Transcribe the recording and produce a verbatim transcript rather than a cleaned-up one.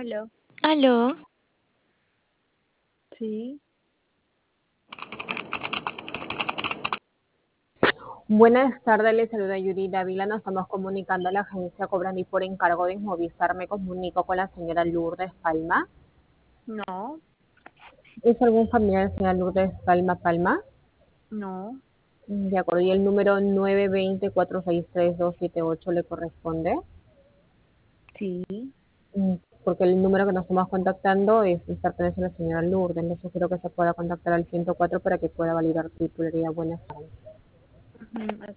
Aló. Aló. Sí. Buenas tardes, le saluda Yuri Dávila. Nos estamos comunicando a la agencia Cobrani por encargo de Movistar. Me comunico con la señora Lourdes Palma. No, ¿Es algún familiar de la señora Lourdes Palma Palma? no, De acuerdo, y el número nueve dos cero, cuatro seis tres, dos siete ocho le corresponde. sí. Mm, Porque el número que nos estamos contactando es pertenece a la señora Lourdes. Le sugiero que se pueda contactar al ciento cuatro para que pueda validar su titularidad. Buenas tardes. Ujú,